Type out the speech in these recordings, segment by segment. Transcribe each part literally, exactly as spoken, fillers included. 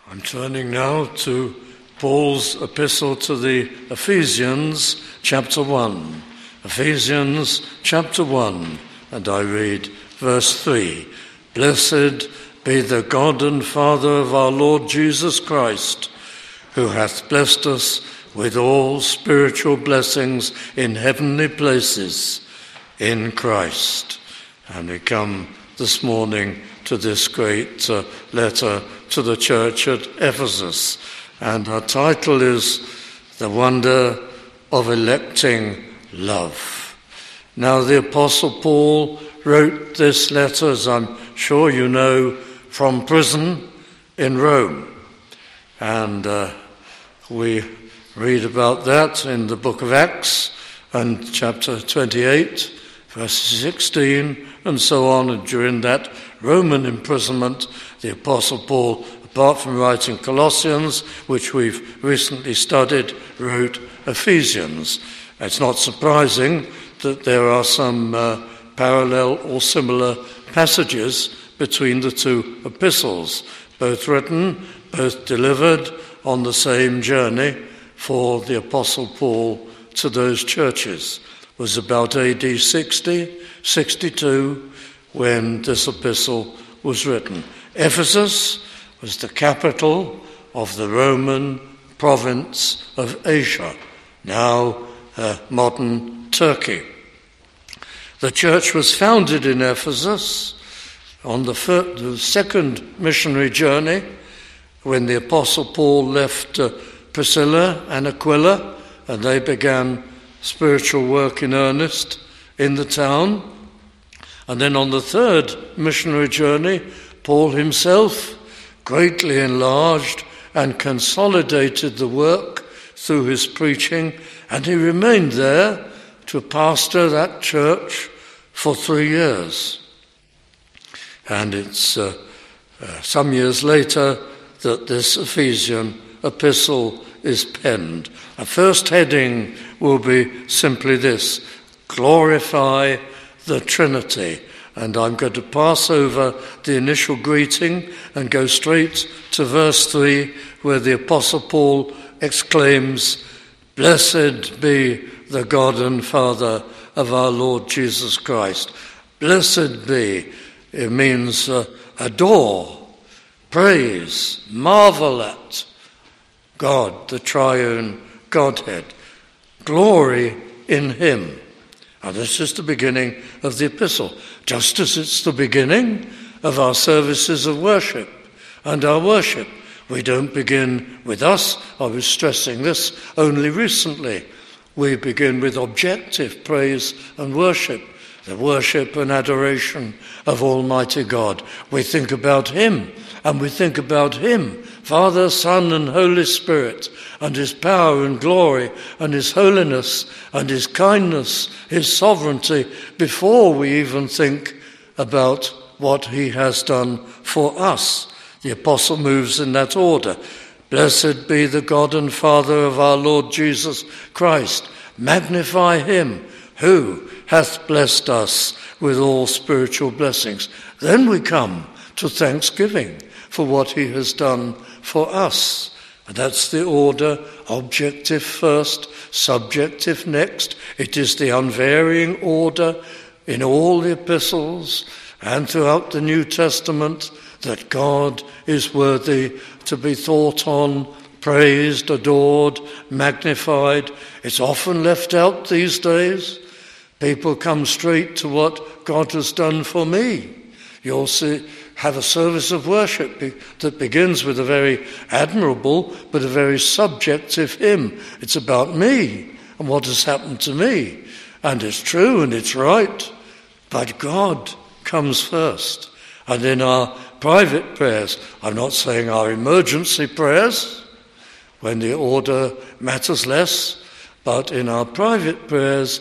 I'm turning now to Paul's epistle to the Ephesians, chapter one. Ephesians, chapter one, and I read verse three. Blessed be the God and Father of our Lord Jesus Christ, who hath blessed us with all spiritual blessings in heavenly places in Christ. And we come this morning to this great uh, letter to the church at Ephesus. And our title is The Wonder of Electing Love. Now, the Apostle Paul wrote this letter, as I'm sure you know, from prison in Rome. And uh, we read about that in the book of Acts and chapter twenty-eight, verse sixteen, and so on. And during that Roman imprisonment, the Apostle Paul, apart from writing Colossians, which we've recently studied, wrote Ephesians. It's not surprising that there are some uh, parallel or similar passages between the two epistles, both written, both delivered on the same journey for the Apostle Paul to those churches. It was about A D sixty, sixty-two when this epistle was written. Ephesus was the capital of the Roman province of Asia, now uh, modern Turkey. The church was founded in Ephesus on the, first, the second missionary journey when the Apostle Paul left uh, Priscilla and Aquila, and they began spiritual work in earnest in the town. And then on the third missionary journey, Paul himself greatly enlarged and consolidated the work through his preaching, and he remained there to pastor that church for three years. And it's uh, uh, some years later that this Ephesian epistle is penned. Our first heading will be simply this: glorify the Trinity. And I'm going to pass over the initial greeting and go straight to verse three, where the Apostle Paul exclaims, "Blessed be the God and Father of our Lord Jesus Christ." Blessed be, it means uh, adore, praise, marvel at God, the triune Godhead. Glory in him. Now, this is the beginning of the epistle, just as it's the beginning of our services of worship and our worship. We don't begin with us. I was stressing this only recently. We begin with objective praise and worship, the worship and adoration of Almighty God. We think about him, and we think about him, Father, Son, and Holy Spirit, and his power and glory, and his holiness, and his kindness, his sovereignty, before we even think about what he has done for us. The apostle moves in that order. Blessed be the God and Father of our Lord Jesus Christ. Magnify him who hath blessed us with all spiritual blessings. Then we come to thanksgiving for what he has done for us. And that's the order: objective first, subjective next. It is the unvarying order in all the epistles and throughout the New Testament that God is worthy to be thought on, praised, adored, magnified. It's often left out these days. People come straight to what God has done for me. You'll see, have a service of worship be, that begins with a very admirable but a very subjective hymn. It's about me and what has happened to me. And it's true and it's right, but God comes first. And in our private prayers, I'm not saying our emergency prayers, when the order matters less, but in our private prayers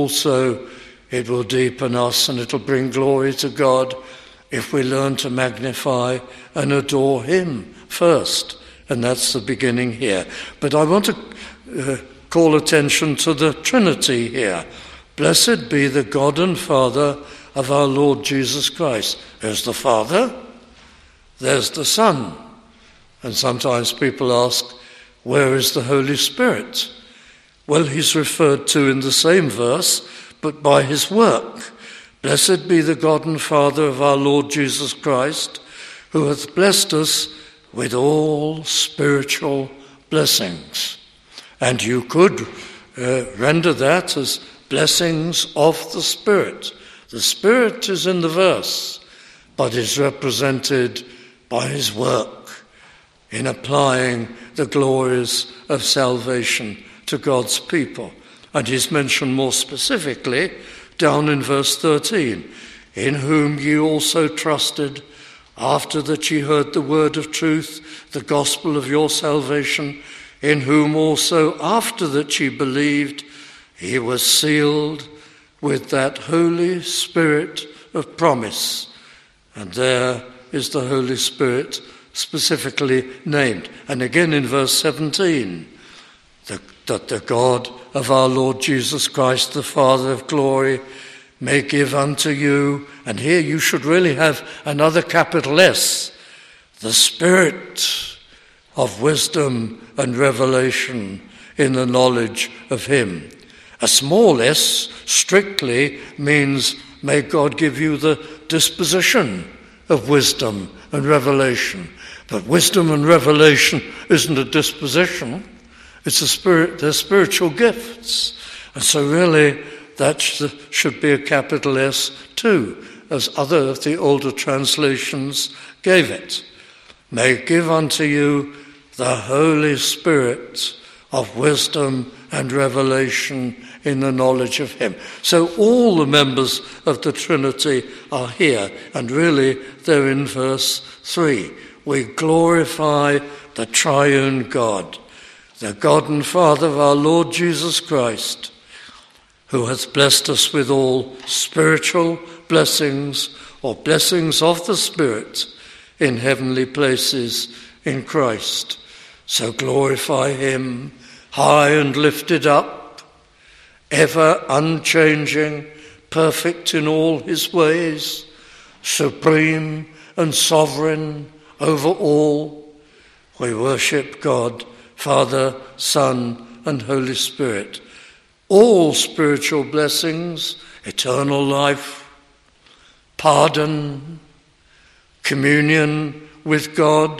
also it will deepen us and it'll bring glory to God if we learn to magnify and adore him first. And that's the beginning here. But I want to uh, call attention to the Trinity here. Blessed be the God and Father of our Lord Jesus Christ. There's the Father, there's the Son, And sometimes people ask, where is the Holy Spirit? Well, he's referred to in the same verse, but by his work. Blessed be the God and Father of our Lord Jesus Christ, who hath blessed us with all spiritual blessings. And you could uh, render that as blessings of the Spirit. The Spirit is in the verse, but is represented by his work in applying the glories of salvation to God's people. And he's mentioned more specifically down in verse thirteen, in whom ye also trusted, after that ye heard the word of truth, the gospel of your salvation, in whom also after that ye believed, he was sealed with that Holy Spirit of promise. And there is the Holy Spirit specifically named. And again in verse seventeen, the, that the God of our Lord Jesus Christ, the Father of glory, may give unto you, and here you should really have another capital S, the Spirit of wisdom and revelation in the knowledge of him. A small s strictly means may God give you the disposition of wisdom and revelation. But wisdom and revelation isn't a disposition, it's a spirit, they're spiritual gifts. And so really that should be a capital S too, as other of the older translations gave it. May give unto you the Holy Spirit of wisdom and revelation in the knowledge of him. So all the members of the Trinity are here, and really they're in verse three. We glorify the triune God, the God and Father of our Lord Jesus Christ, who hath blessed us with all spiritual blessings, or blessings of the Spirit, in heavenly places in Christ. So glorify him, high and lifted up, ever unchanging, perfect in all his ways, supreme and sovereign over all. We worship God, Father, Son, and Holy Spirit. All spiritual blessings, eternal life, pardon, communion with God,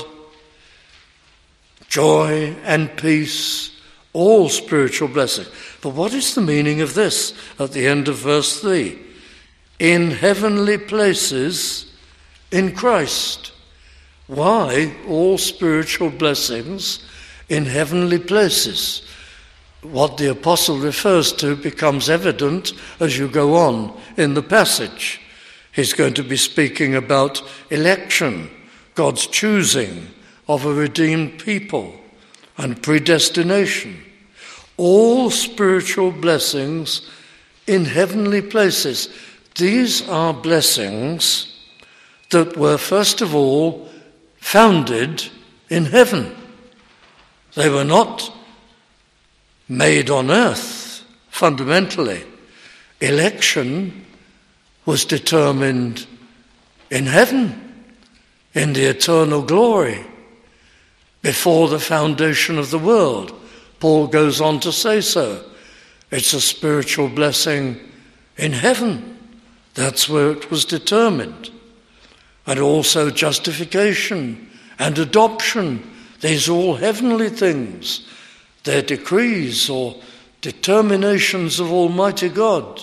joy and peace, all spiritual blessings. But what is the meaning of this at the end of verse three? In heavenly places in Christ. Why all spiritual blessings in heavenly places? What the apostle refers to becomes evident as you go on in the passage. He's going to be speaking about election, God's choosing of a redeemed people, and predestination. All spiritual blessings in heavenly places. These are blessings that were first of all founded in heaven. They were not made on earth, fundamentally. Election was determined in heaven, in the eternal glory, before the foundation of the world. Paul goes on to say so. It's a spiritual blessing in heaven. That's where it was determined. And also justification and adoption. These are all heavenly things. They're decrees or determinations of Almighty God.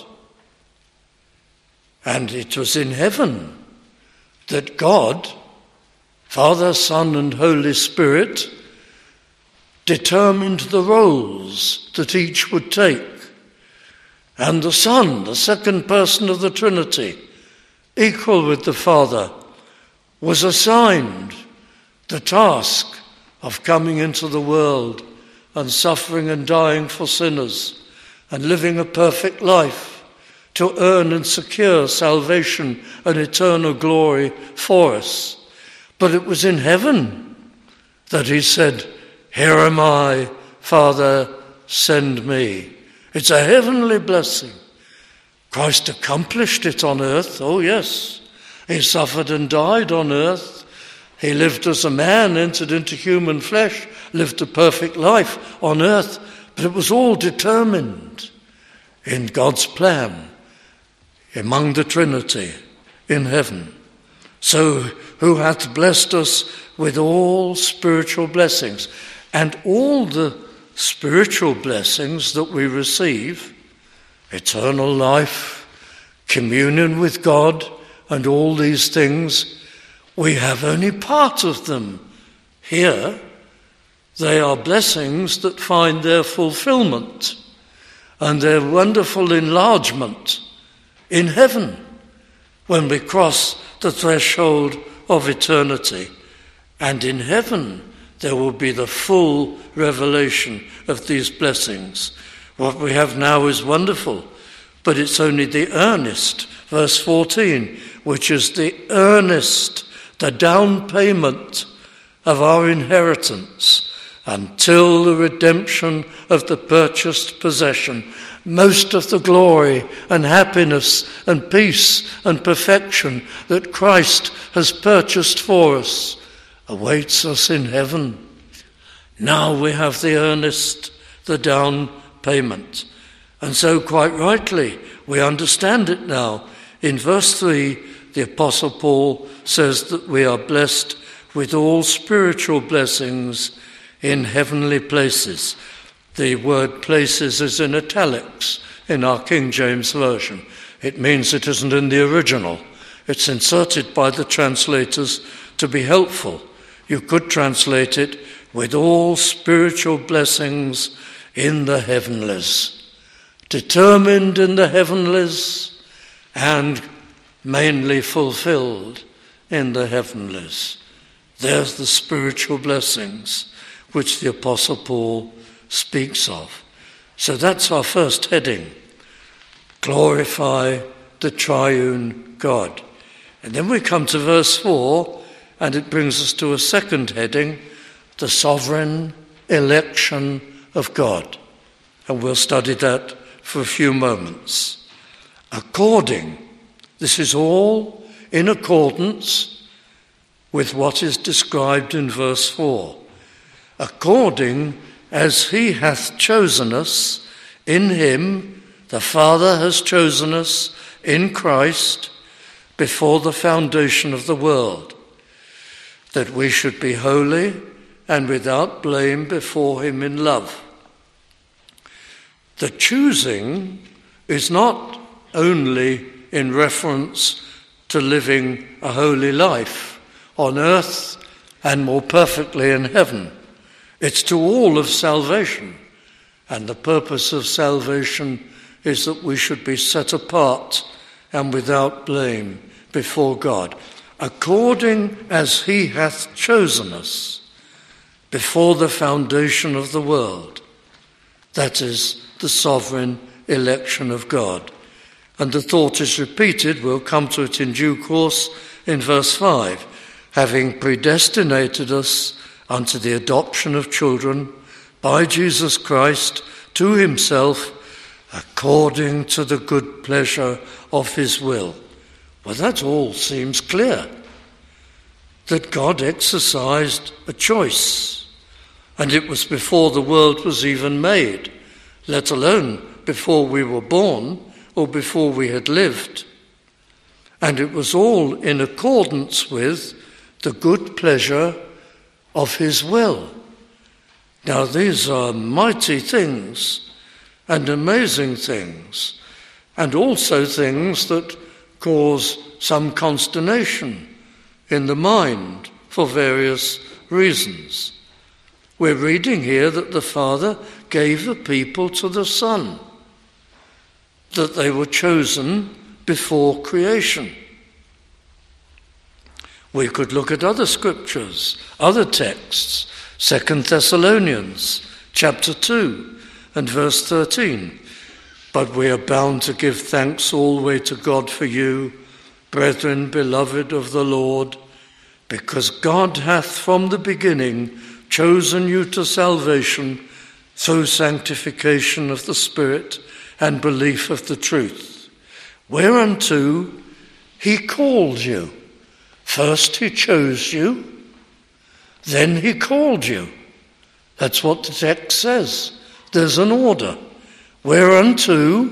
And it was in heaven that God, Father, Son, and Holy Spirit, determined the roles that each would take. And the Son, the second person of the Trinity, equal with the Father, was assigned the task of coming into the world and suffering and dying for sinners and living a perfect life to earn and secure salvation and eternal glory for us. But it was in heaven that he said, "Here am I, Father, send me." It's a heavenly blessing. Christ accomplished it on earth, oh yes. He suffered and died on earth, He lived as a man, entered into human flesh, lived a perfect life on earth, but it was all determined in God's plan, among the Trinity in heaven. So who hath blessed us with all spiritual blessings, and all the spiritual blessings that we receive, eternal life, communion with God, and all these things, we have only part of them here. They are blessings that find their fulfillment and their wonderful enlargement in heaven when we cross the threshold of eternity. And in heaven there will be the full revelation of these blessings. What we have now is wonderful, but it's only the earnest, verse fourteen, which is the earnest, the down payment of our inheritance until the redemption of the purchased possession. Most of the glory and happiness and peace and perfection that Christ has purchased for us awaits us in heaven. Now we have the earnest, the down payment. And so quite rightly, we understand it now. In verse three, the Apostle Paul says that we are blessed with all spiritual blessings in heavenly places. The word places is in italics in our King James Version. It means it isn't in the original. It's inserted by the translators to be helpful. You could translate it with all spiritual blessings in the heavenlies, determined in the heavenlies and mainly fulfilled in the heavenlies. There's the spiritual blessings which the Apostle Paul speaks of. So that's our first heading. Glorify the triune God. And then we come to verse four, and it brings us to a second heading, the sovereign election of God. And we'll study that for a few moments. According, this is all in accordance with what is described in verse four. According as he hath chosen us in him, the Father has chosen us in Christ before the foundation of the world, that we should be holy and without blame before him in love. The choosing is not only in reference to living a holy life on earth and more perfectly in heaven. It's to all of salvation. And the purpose of salvation is that we should be set apart and without blame before God, according as he hath chosen us before the foundation of the world. That is the sovereign election of God. And the thought is repeated, we'll come to it in due course, in verse five, having predestinated us unto the adoption of children by Jesus Christ to himself, according to the good pleasure of his will. Well, that all seems clear, that God exercised a choice, and it was before the world was even made, let alone before we were born or before we had lived. And it was all in accordance with the good pleasure of his will. Now, these are mighty things and amazing things, and also things that cause some consternation in the mind for various reasons. We're reading here that the Father gave the people to the Son, that they were chosen before creation. We could look at other scriptures, other texts, Second Thessalonians chapter two and verse thirteen. But we are bound to give thanks always to God for you, brethren, beloved of the Lord, because God hath from the beginning chosen you to salvation through sanctification of the Spirit and belief of the truth, whereunto he called you. First he chose you, Then he called you. That's what the text says. There's an order. Whereunto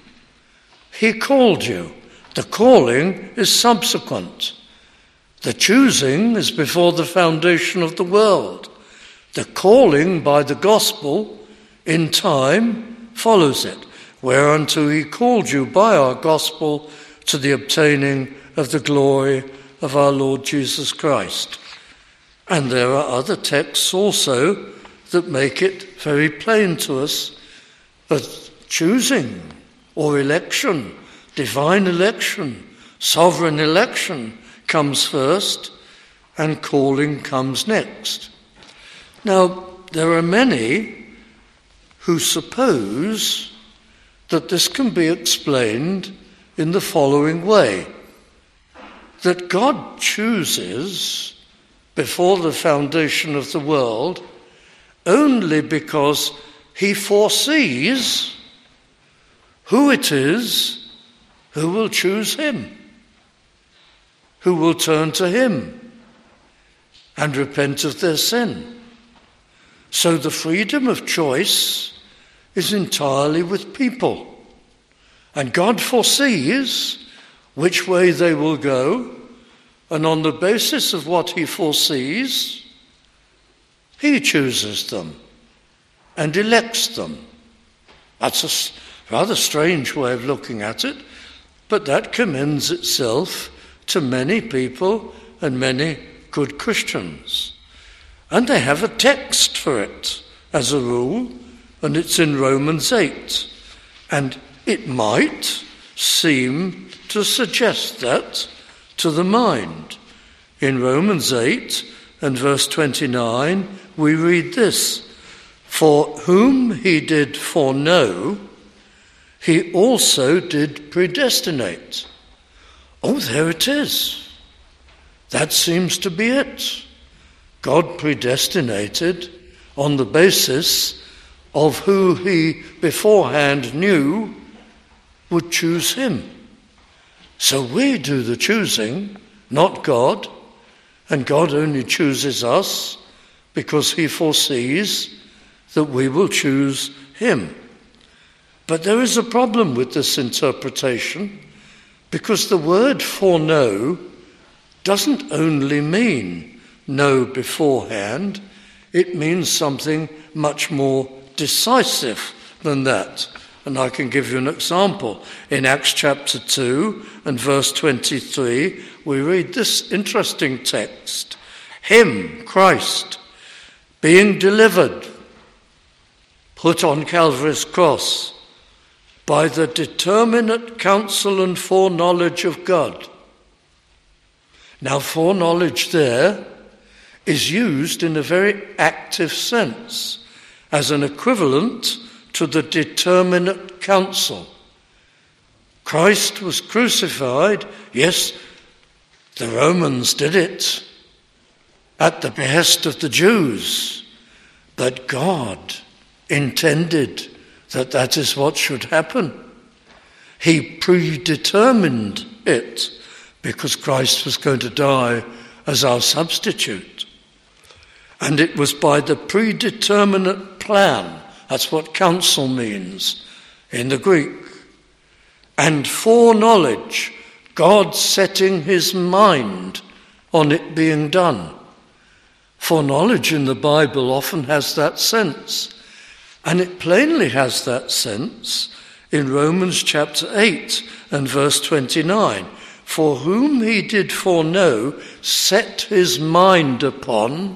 he called you. The calling is subsequent. The choosing is before the foundation of the world. The calling by the gospel in time follows it. Whereunto he called you by our gospel to the obtaining of the glory of our Lord Jesus Christ. And there are other texts also that make it very plain to us that choosing or election, divine election, sovereign election comes first and calling comes next. Now, there are many who suppose that this can be explained in the following way: that God chooses before the foundation of the world only because he foresees who it is who will choose him, who will turn to him and repent of their sin. So the freedom of choice is entirely with people. And God foresees which way they will go, and on the basis of what he foresees, he chooses them and elects them. That's a rather strange way of looking at it, but that commends itself to many people and many good Christians. And they have a text for it as a rule, and it's in Romans eight. And it might seem to suggest that to the mind. In Romans eight and verse twenty-nine, we read this: For whom he did foreknow, he also did predestinate. Oh, there it is. That seems to be it. God predestinated on the basis of who he beforehand knew would choose him. So we do the choosing, not God, and God only chooses us because he foresees that we will choose him. But there is a problem with this interpretation, because the word foreknow doesn't only mean know beforehand, it means something much more decisive than that. And I can give you an example. In Acts chapter two and verse twenty-three, we read this interesting text: Him, Christ, being delivered, put on Calvary's cross, by the determinate counsel and foreknowledge of God. Now, foreknowledge there is used in a very active sense, as an equivalent to the determinate counsel. Christ was crucified. Yes, the Romans did it at the behest of the Jews, but God intended that that is what should happen. He predetermined it because Christ was going to die as our substitute. And it was by the predeterminate plan, that's what counsel means in the Greek, and foreknowledge, God setting his mind on it being done. Foreknowledge in the Bible often has that sense, and it plainly has that sense in Romans chapter eight and verse twenty-nine. For whom he did foreknow, set his mind upon.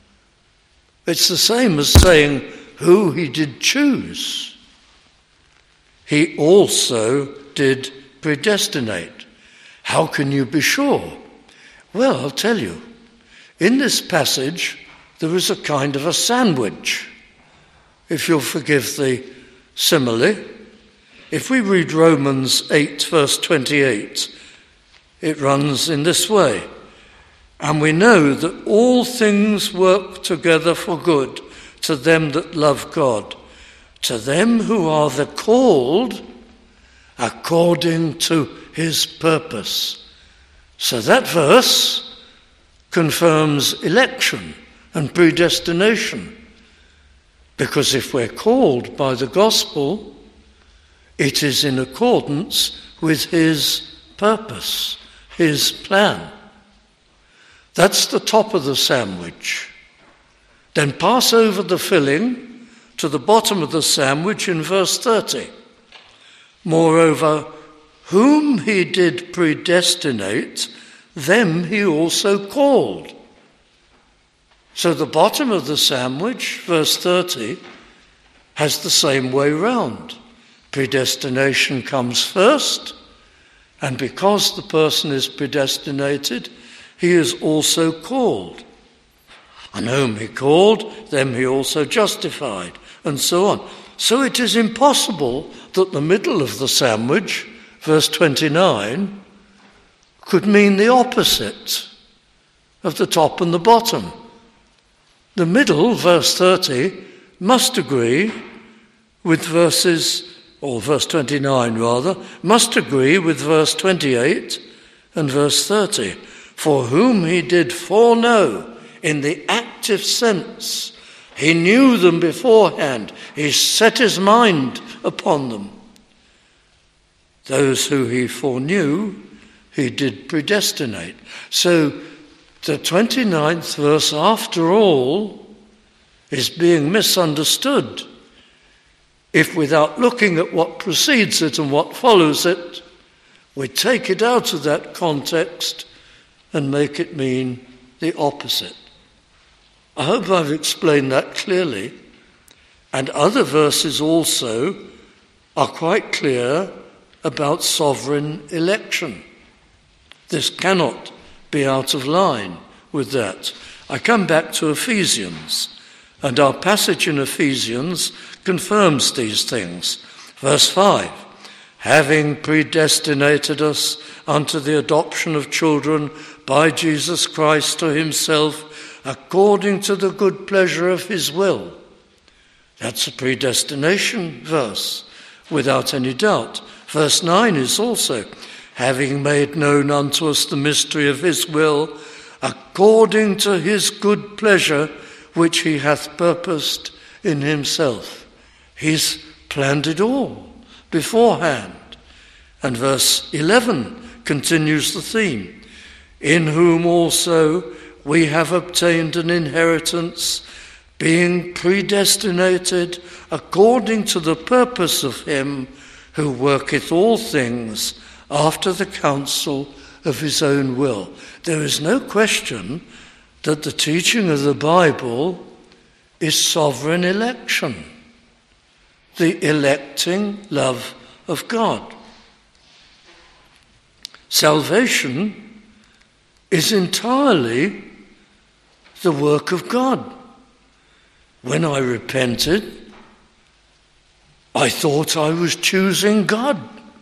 It's the same as saying who he did choose. He also did predestinate. How can you be sure? Well, I'll tell you. In this passage, there is a kind of a sandwich, if you'll forgive the simile. If we read Romans eight, verse twenty-eight, it runs in this way: And we know that all things work together for good to them that love God, to them who are the called according to his purpose. So that verse confirms election and predestination. Because if we're called by the gospel, it is in accordance with his purpose, his plan. That's the top of the sandwich. Then pass over the filling to the bottom of the sandwich in verse thirty. Moreover, whom he did predestinate, them he also called. So the bottom of the sandwich, verse thirty, has the same way round. Predestination comes first, and because the person is predestinated, he is also called. And whom he called, them he also justified, and so on. So it is impossible that the middle of the sandwich, verse twenty-nine, could mean the opposite of the top and the bottom. The middle, verse thirty, must agree with verses, or verse twenty-nine rather, must agree with verse twenty-eight and verse thirty. For whom he did foreknow in the active sense, he knew them beforehand. He set his mind upon them. Those who he foreknew, he did predestinate. So the twenty-ninth verse, after all, is being misunderstood if, without looking at what precedes it and what follows it, we take it out of that context and make it mean the opposite. I hope I've explained that clearly. And other verses also are quite clear about sovereign election. This cannot be out of line with that. I come back to Ephesians, and our passage in Ephesians confirms these things. Verse five, having predestinated us unto the adoption of children by Jesus Christ to himself, according to the good pleasure of his will. That's a predestination verse, without any doubt. Verse nine is also, having made known unto us the mystery of his will, according to his good pleasure, which he hath purposed in himself. He's planned it all beforehand. And verse eleven continues the theme. In whom also we have obtained an inheritance, being predestinated according to the purpose of him who worketh all things after the counsel of his own will. There is no question that the teaching of the Bible is sovereign election, the electing love of God. Salvation is entirely the work of God. When I repented, I thought I was choosing God.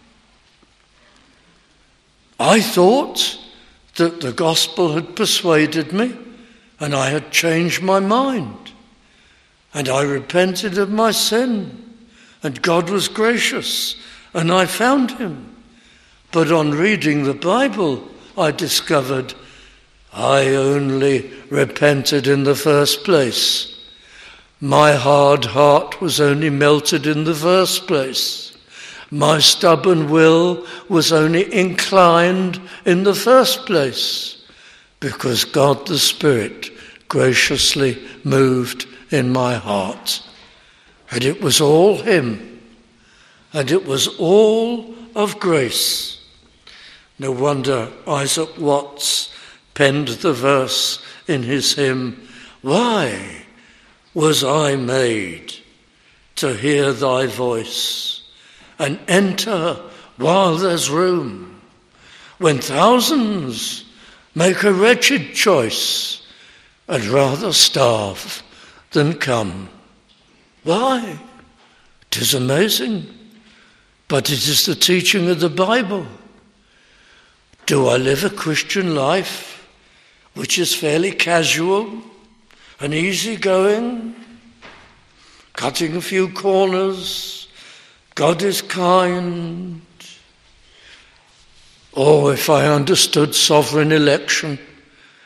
I thought that the gospel had persuaded me and I had changed my mind. And I repented of my sin and God was gracious and I found him. But on reading the Bible, I discovered I only repented in the first place. My hard heart was only melted in the first place. My stubborn will was only inclined in the first place because God the Spirit graciously moved in my heart. And it was all him, and it was all of grace. No wonder Isaac Watts penned the verse in his hymn, "Why was I made to hear thy voice and enter while there's room, when thousands make a wretched choice and rather starve than come?" Why? 'Tis amazing, but it is the teaching of the Bible. Do I live a Christian life which is fairly casual and easygoing, cutting a few corners, God is kind? Or if I understood sovereign election,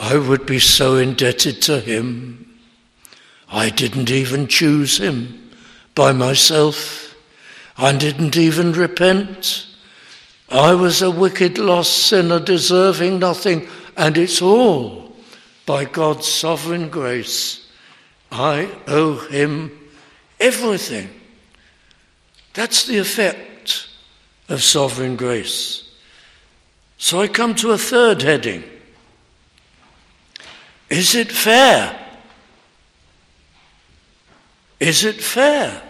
I would be so indebted to him. I didn't even choose him by myself. I didn't even repent. I was a wicked, lost sinner deserving nothing, and it's all by God's sovereign grace. I owe him everything. That's the effect of sovereign grace. So I come to a third heading. Is it fair? Is it fair?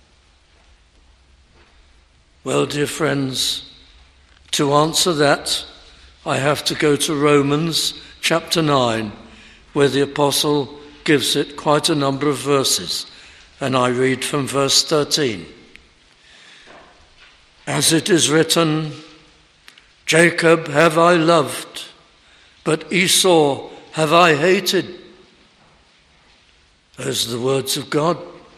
Well, dear friends, to answer that, I have to go to Romans chapter nine, where the apostle gives it quite a number of verses, and I read from verse thirteen. As it is written, Jacob have I loved, but Esau have I hated. Those are the words of God.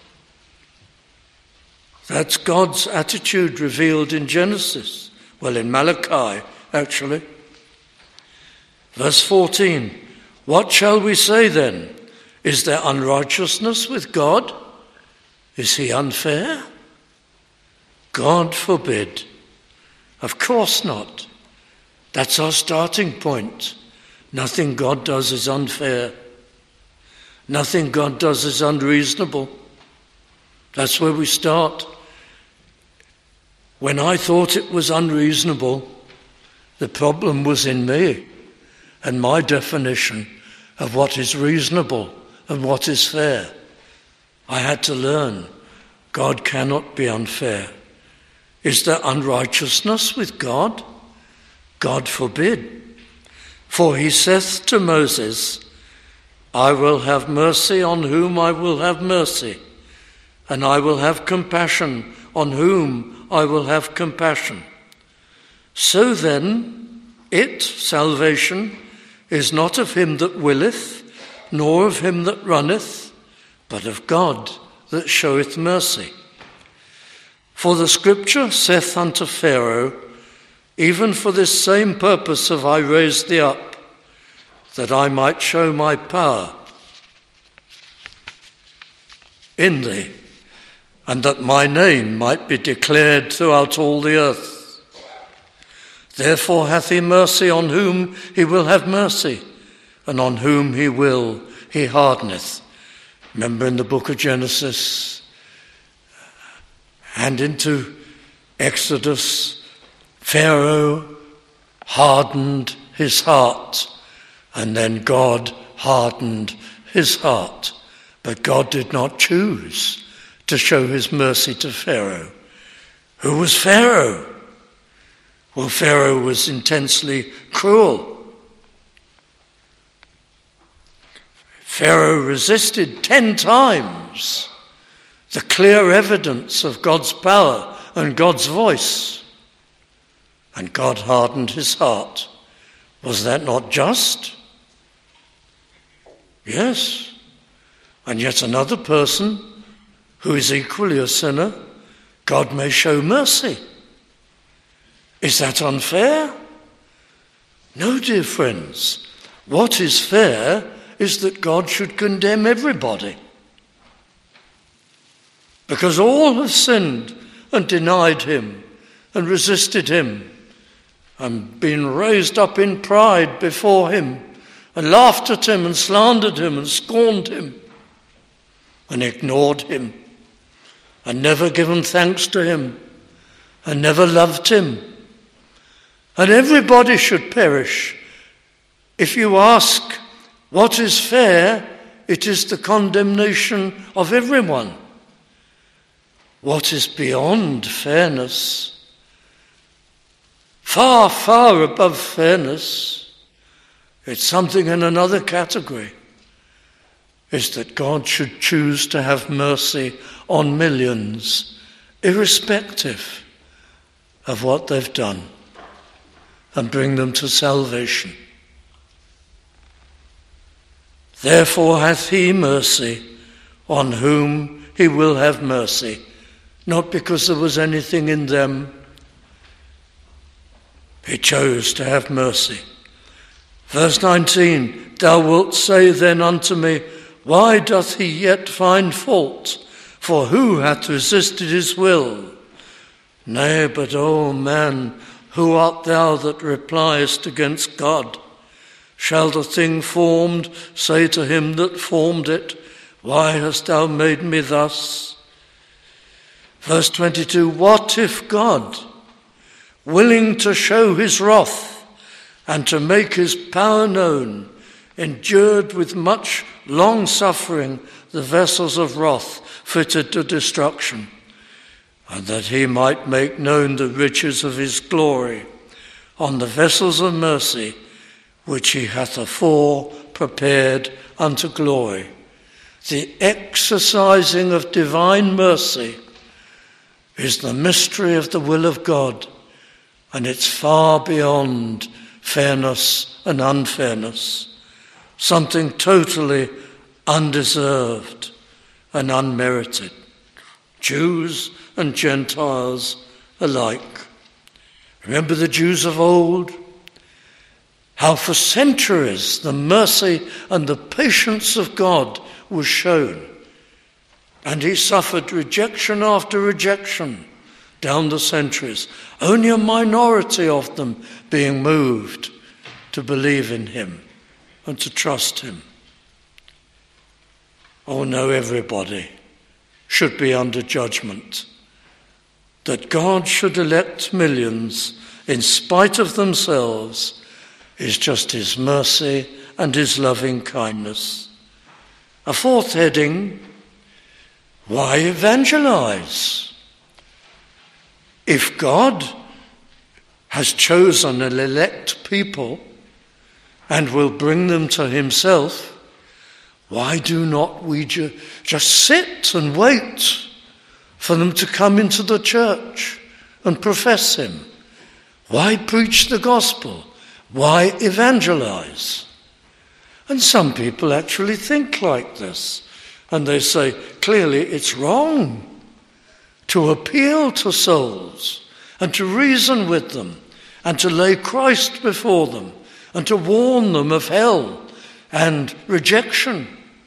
That's God's attitude revealed in Genesis. Well, in Malachi, actually. Verse fourteen, what shall we say then? Is there unrighteousness with God? Is he unfair? God forbid. Of course not. That's our starting point. Nothing God does is unfair. Nothing God does is unreasonable. That's where we start. When I thought it was unreasonable, the problem was in me and my definition of what is reasonable and what is fair. I had to learn God cannot be unfair. Is there unrighteousness with God? God forbid. For he saith to Moses, I will have mercy on whom I will have mercy, and I will have compassion on whom I will have compassion. So then, it, salvation, is not of him that willeth, nor of him that runneth, but of God that showeth mercy. For the scripture saith unto Pharaoh, even for this same purpose have I raised thee up, that I might show my power in thee, and that my name might be declared throughout all the earth. Therefore hath he mercy on whom he will have mercy, and on whom he will he hardeneth. Remember in the book of Genesis and into Exodus, Pharaoh hardened his heart, and then God hardened his heart. But God did not choose to show his mercy to Pharaoh. Who was Pharaoh? Well, Pharaoh was intensely cruel. Pharaoh resisted ten times the clear evidence of God's power and God's voice. And God hardened his heart. Was that not just? Yes. And yet another person who is equally a sinner, God may show mercy. Is that unfair? No, dear friends. What is fair is that God should condemn everybody. Because all have sinned and denied him and resisted him and been raised up in pride before him and laughed at him and slandered him and scorned him and ignored him and never given thanks to him and never loved him. And everybody should perish. If you ask what is fair, it is the condemnation of everyone. What is beyond fairness, far, far above fairness, it's something in another category, is that God should choose to have mercy on millions, irrespective of what they've done, and bring them to salvation. Therefore hath he mercy on whom he will have mercy, not because there was anything in them. He chose to have mercy. Verse nineteen, thou wilt say then unto me, why doth he yet find fault? For who hath resisted his will? Nay, but, O man, who art thou that repliest against God? Shall the thing formed say to him that formed it, why hast thou made me thus? Verse twenty-two, what if God, willing to show his wrath and to make his power known, endured with much long suffering the vessels of wrath fitted to destruction, and that he might make known the riches of his glory on the vessels of mercy, which he hath afore prepared unto glory. The exercising of divine mercy is the mystery of the will of God, and it's far beyond fairness and unfairness, something totally undeserved and unmerited, Jews and Gentiles alike. Remember the Jews of old? How for centuries the mercy and the patience of God was shown, and he suffered rejection after rejection down the centuries, only a minority of them being moved to believe in him and to trust him. Oh no, everybody should be under judgment. That God should elect millions in spite of themselves is just his mercy and his loving kindness. A fourth heading, why evangelize? If God has chosen an elect people and will bring them to himself, why do not we ju- just sit and wait for them to come into the church and profess him? Why preach the gospel? Why evangelize? And some people actually think like this, and they say, clearly it's wrong to appeal to souls and to reason with them and to lay Christ before them and to warn them of hell and rejection.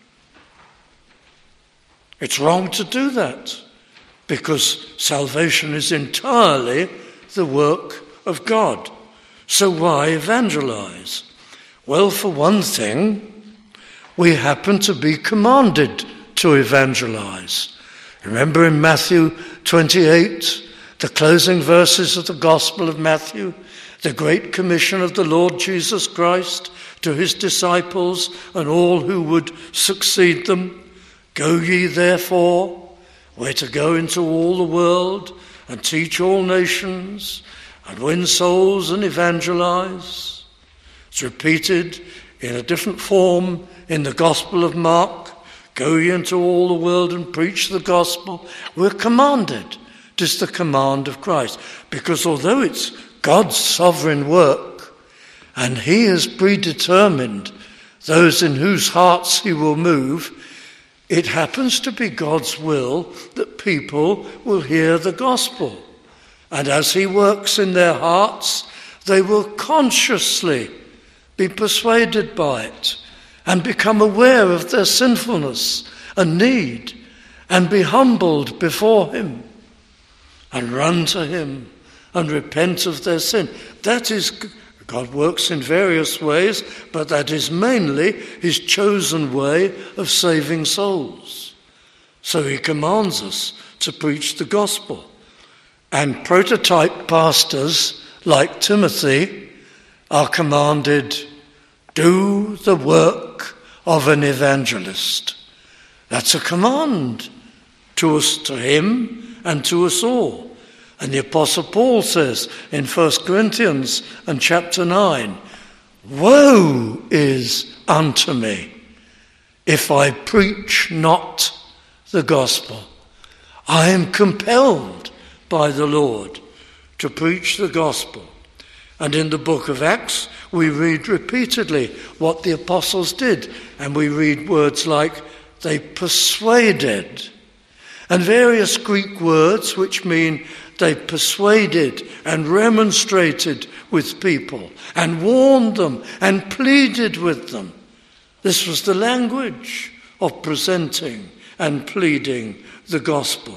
It's wrong to do that because salvation is entirely the work of God. So why evangelize? Well, for one thing, we happen to be commanded to evangelize. Remember in Matthew twenty-eight, the closing verses of the Gospel of Matthew, the great commission of the Lord Jesus Christ to his disciples and all who would succeed them. Go ye therefore, we're to go into all the world and teach all nations and win souls and evangelize. It's repeated in a different form in the Gospel of Mark. Go ye into all the world and preach the gospel. We're commanded. It is the command of Christ. Because although it's God's sovereign work, and he has predetermined those in whose hearts he will move, it happens to be God's will that people will hear the gospel. And as he works in their hearts, they will consciously be persuaded by it and become aware of their sinfulness and need and be humbled before him and run to him and repent of their sin. That is, God works in various ways, but that is mainly his chosen way of saving souls. So he commands us to preach the gospel. And prototype pastors like Timothy are commanded, do the work of an evangelist. That's a command to us, to him and to us all. And the Apostle Paul says in First Corinthians and chapter nine, woe is unto me if I preach not the gospel. I am compelled by the Lord to preach the gospel. And in the book of Acts, we read repeatedly what the apostles did. And we read words like, they persuaded, and various Greek words which mean they persuaded and remonstrated with people and warned them and pleaded with them. This was the language of presenting and pleading the gospel.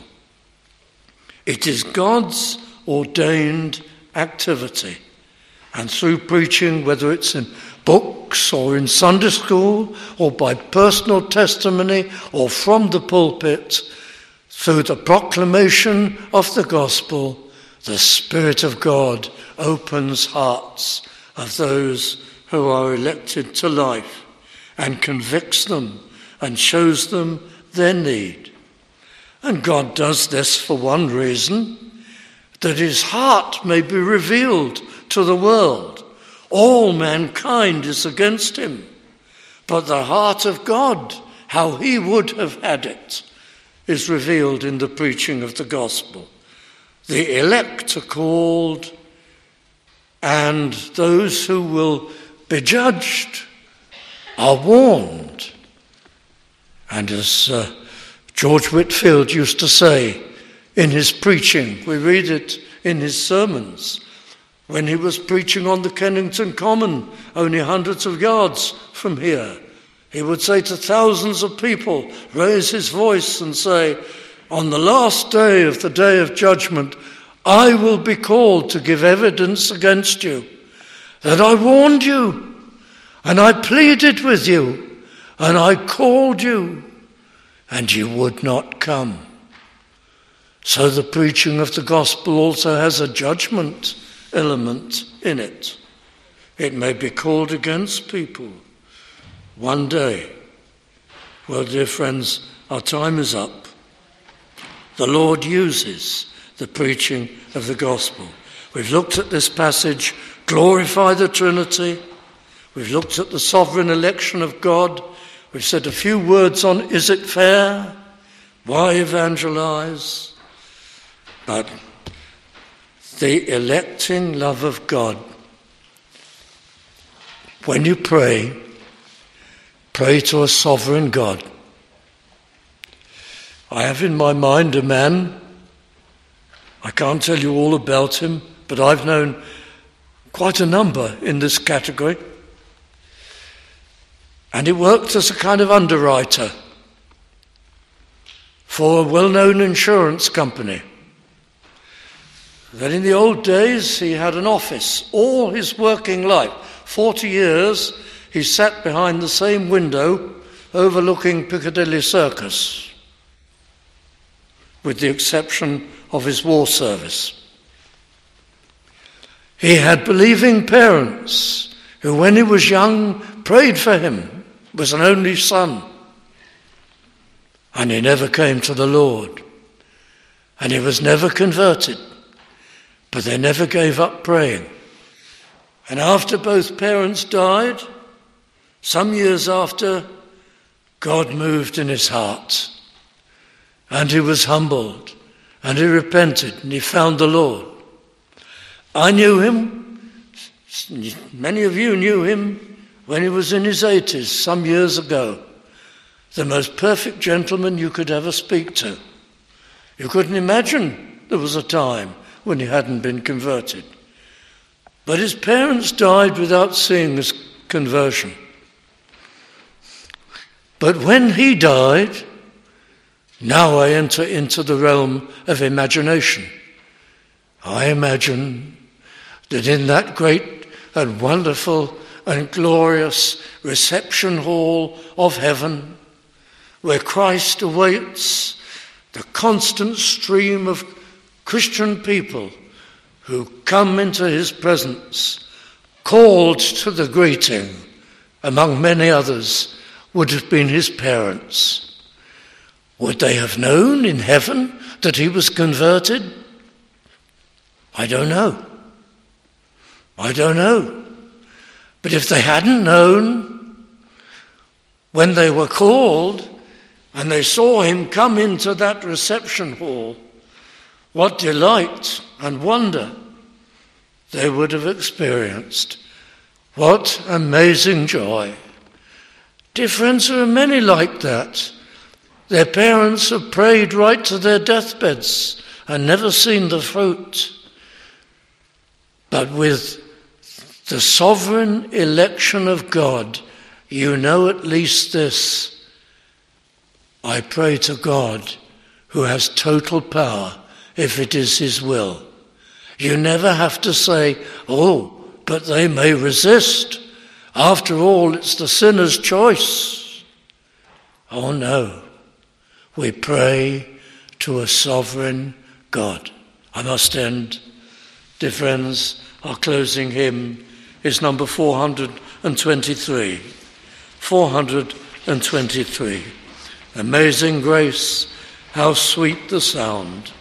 It is God's ordained activity. And through preaching, whether it's in books or in Sunday school or by personal testimony or from the pulpit, through the proclamation of the gospel, the Spirit of God opens hearts of those who are elected to life and convicts them and shows them their need. And God does this for one reason, that his heart may be revealed to the world. All mankind is against him, but the heart of God, how he would have had it, is revealed in the preaching of the gospel. The elect are called, and those who will be judged are warned. And as uh, George Whitefield used to say in his preaching, we read it in his sermons, when he was preaching on the Kennington Common, only hundreds of yards from here, he would say to thousands of people, raise his voice and say, on the last day of the day of judgment, I will be called to give evidence against you, that I warned you, and I pleaded with you, and I called you, and you would not come. So the preaching of the gospel also has a judgment element in it. It may be called against people one day. Well, dear friends, our time is up. The Lord uses the preaching of the gospel. We've looked at this passage, glorify the Trinity. We've looked at the sovereign election of God. We've said a few words on, is it fair? Why evangelize? But the electing love of God. When you pray, pray to a sovereign God. I have in my mind a man, I can't tell you all about him, but I've known quite a number in this category. And he worked as a kind of underwriter for a well-known insurance company. Then in the old days, he had an office. All his working life, forty years, he sat behind the same window overlooking Piccadilly Circus, with the exception of his war service. He had believing parents who, when he was young, prayed for him, was an only son. And he never came to the Lord. And he was never converted. But they never gave up praying. And after both parents died, some years after, God moved in his heart. And he was humbled. And he repented. And he found the Lord. I knew him. Many of you knew him when he was in his eighties, some years ago. The most perfect gentleman you could ever speak to. You couldn't imagine there was a time when he hadn't been converted. But his parents died without seeing his conversion. But when he died, now I enter into the realm of imagination. I imagine that in that great and wonderful and glorious reception hall of heaven, where Christ awaits the constant stream of Christian people who come into his presence, called to the greeting, among many others, would have been his parents. Would they have known in heaven that he was converted? I don't know. I don't know. But if they hadn't known, when they were called and they saw him come into that reception hall, what delight and wonder they would have experienced. What amazing joy. Dear friends, there are many like that. Their parents have prayed right to their deathbeds and never seen the fruit. But with the sovereign election of God, you know at least this: I pray to God, who has total power, if it is his will. You never have to say, oh, but they may resist. After all, it's the sinner's choice. Oh no, we pray to a sovereign God. I must end. Dear friends, our closing hymn is number four hundred twenty-three. four hundred twenty-three. Amazing grace, how sweet the sound